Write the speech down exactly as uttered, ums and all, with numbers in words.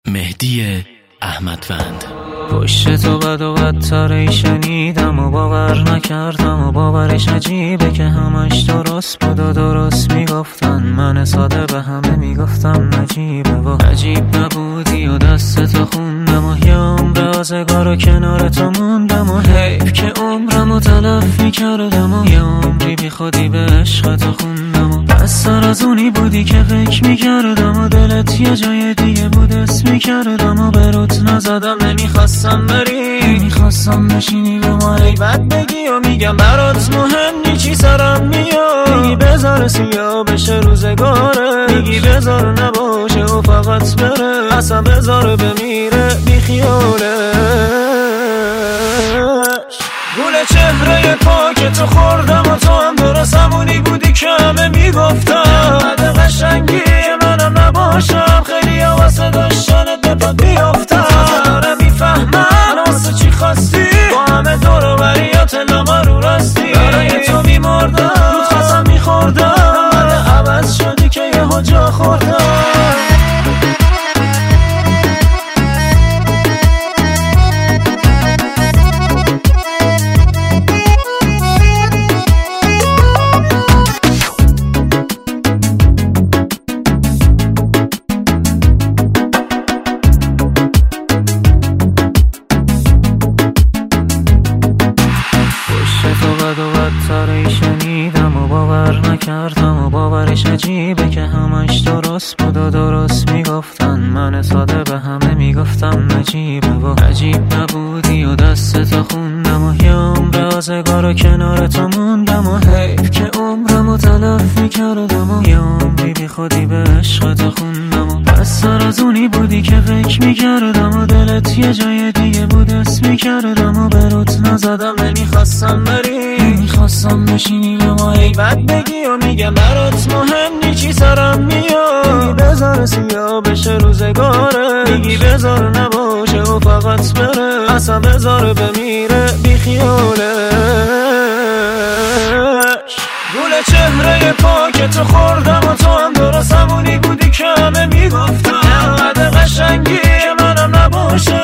مهدی احمدوند. پشت تو بد و بدتری شنیدم و باور نکردم و باورش عجیبه که همش درست بود و درست میگفتن. من ساده به همه میگفتم نجیبه و عجیب نبودی و دستتو خوندم و یه عمر آزگار و کنار تو موندم و حیف که عمرمو تلف میکردم و یه عمری بی خودی به عشقتو خوندم و بستر از اونی بودی که فکر میکردم و دلت یه جای دیگه بود اسم میکردم و بروت نزدم نمیخواستم بری، نمیخواستم بشینی به ما بد بگی و میگم برات مهم نی چی سرم میاد. میگی بذار سیاه بشه روزگاره، میگی بذار نباشه و فقط بره، اصلا بذار بمیره بی خیالش. گل چهره پاک تو خوردم و تو هم درست همونی بودی که همه میگفتم. بعد قشنگی منم نباشم خیلی ها واسه داشتنت به پا بیافتم. دارم میفهمم واسه چی خواستی با همه دور و بریات نما رو راستی. برای تو میمردم رود خواستم میخوردم، بعد عوض شدی که یه جا خوردم. تو بد و بدتری شنیدم و باور نکردم و باورش عجیبه که همش درست بود و درست میگفتن. من ساده به همه میگفتم نجیبه و عجیب نبودی و دستتو خوندم و یه عمر آزگار و کنار تو موندم و حیف که عمرمو تلف میکردم و یه عمری بی خودی به عشقتو خوندم و بستر از اونی بودی که فکر میکردم و دلت یه جای دیگه بود اسم میکردم و بروت نزدم نمیخواستم بری، نمیخواستم بشینی به ما بد بگی و میگم برات مهم نی چی سرم میاد. میگی بذار سیاه بشه روزگاره، میگی بذار نباشه و فقط بره، اصلا بذار بمیره بی خیالش. گل چهره پاک تو خوردم و تو هم درست همونی بودی که همه میگفتم. بعد قشنگی منم نباشه